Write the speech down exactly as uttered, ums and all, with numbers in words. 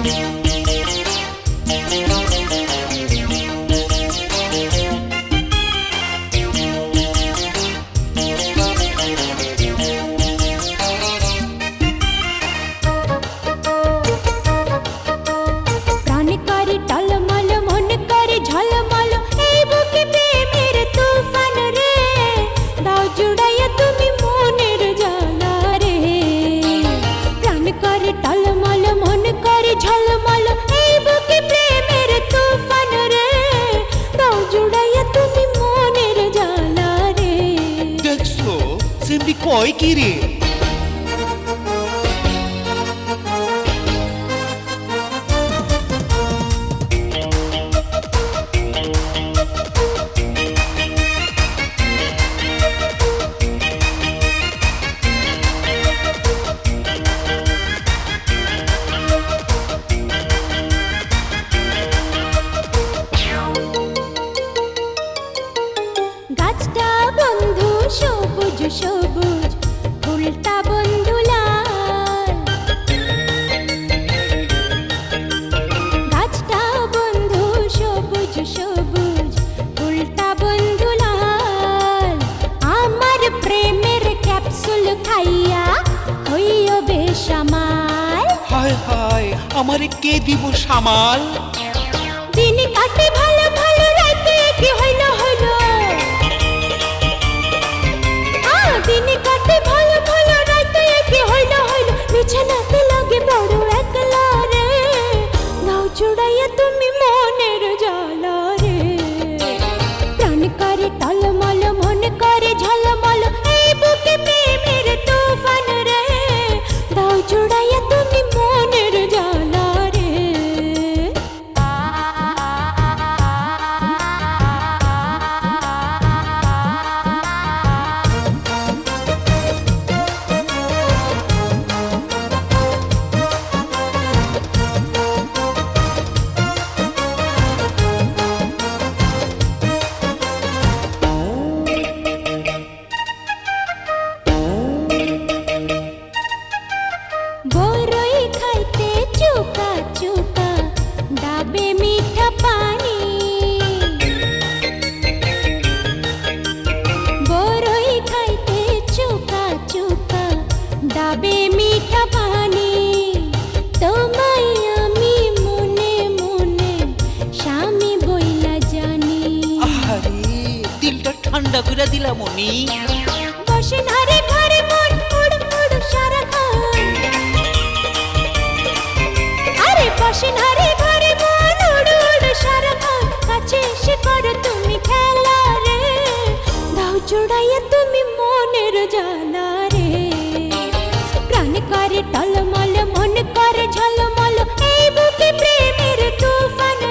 কয় কি রে? গাছটা বন্ধু সবুজ সবুজ, ফুলটা বন্ধু লাল। গাছটা বন্ধু সবুজ সবুজ, ফুলটা বন্ধু লাল। আমার প্রেমের ক্যাপসুল খাইয়া হইও বেসামাল। হায় হায়, আমারে কে দিব সামাল? দিন কাটে ভালো ভালো, রাতে কি হইল হইল। দিন কাটে ভালো ভালো, রাতে কি হইল হইল। বিছানাতে লাগে বড় একলা রে, নাও জুড়াইয়া তুমি মনের জ্বালা রে। প্রাণ করে টলমল, মন করে ঝলমল, এই বুকে প্রেমের তুফান রে। দাও জুড়াইয়া তুমি মনের জ্বালা রে। বরই খাইতে চুকা চুকা, ডাবে মিঠা পানি। বরই খাইতে চুকা চুকা, ডাবে মিঠা পানি। তোমায় আমি মনে মনে স্বামী বইলা জানি। আরে দিলটা ঠান্ডা করে দিলাম মনি। বসে নারে ঘরে মন উড় উড় সারাক্ষণ। আরে বসে নারে ঘরে মন উড় উড় সারাক্ষণ। কাছে এসে করো তুমি খেলা রে, দাও জোড়াইয়া তুমি মনের জ্বালা রে। প্রাণ করে টলমল, মন করে ঝলমল, এই বুকে প্রেমের তুফান